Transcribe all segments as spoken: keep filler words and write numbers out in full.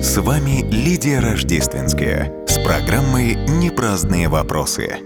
С вами Лидия Рождественская с программой «Непраздные вопросы».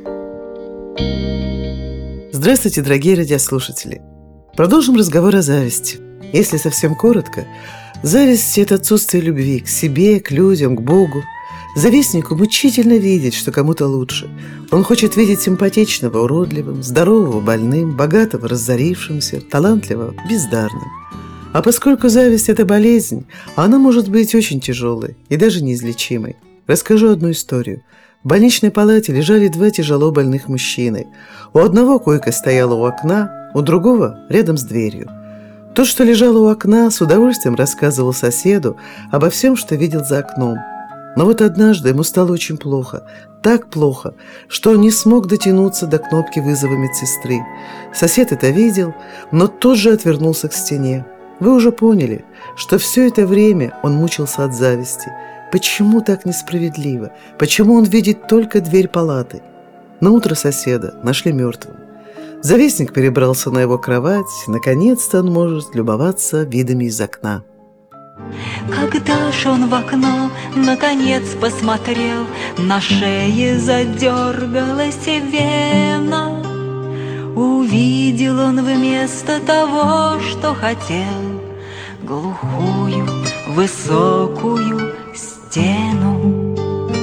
Здравствуйте, дорогие радиослушатели! Продолжим разговор о зависти. Если совсем коротко, зависть – это отсутствие любви к себе, к людям, к Богу. Завистнику мучительно видеть, что кому-то лучше. Он хочет видеть симпатичного уродливым, здорового больным, богатого разорившимся, талантливого бездарным. А поскольку зависть – это болезнь, она может быть очень тяжелой и даже неизлечимой. Расскажу одну историю. В больничной палате лежали два тяжело больных мужчины. У одного койка стояла у окна, у другого – рядом с дверью. Тот, что лежал у окна, с удовольствием рассказывал соседу обо всем, что видел за окном. Но вот однажды ему стало очень плохо, так плохо, что он не смог дотянуться до кнопки вызова медсестры. Сосед это видел, но тут же отвернулся к стене. Вы уже поняли, что все это время он мучился от зависти. Почему так несправедливо? Почему он видит только дверь палаты? На утро соседа нашли мертвым. Завистник перебрался на его кровать. Наконец-то он может любоваться видами из окна. Когда ж он в окно наконец посмотрел, на шее задергалась вена. Увидел он вместо того, что хотел, глухую, высокую стену.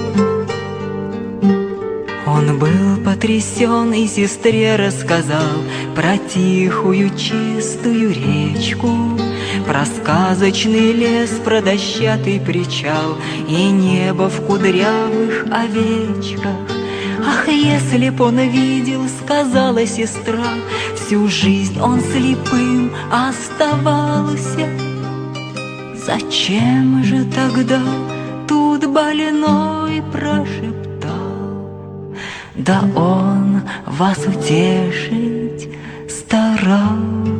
Он был потрясен и сестре рассказал про тихую чистую речку, про сказочный лес, про дощатый причал и небо в кудрявых овечках. Ах, если б он видел, сказала сестра, всю жизнь он слепым оставался. Зачем же тогда тут больной прошептал? Да он вас утешить старался.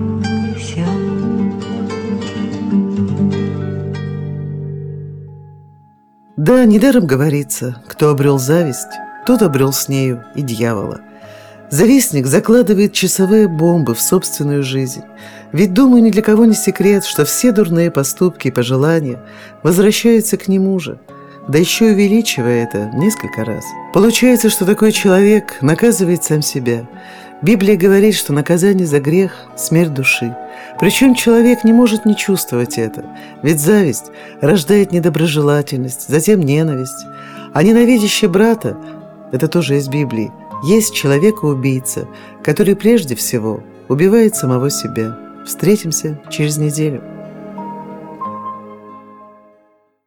Да, недаром говорится, кто обрел зависть, тот обрел с нею и дьявола. Завистник закладывает часовые бомбы в собственную жизнь. Ведь, думаю, ни для кого не секрет, что все дурные поступки и пожелания возвращаются к нему же, да еще увеличивая это несколько раз. Получается, что такой человек наказывает сам себя. Библия говорит, что наказание за грех – смерть души. Причем человек не может не чувствовать это, ведь зависть рождает недоброжелательность, затем ненависть. А ненавидящий брата – это тоже из Библии. Есть человека-убийца, который прежде всего убивает самого себя. Встретимся через неделю.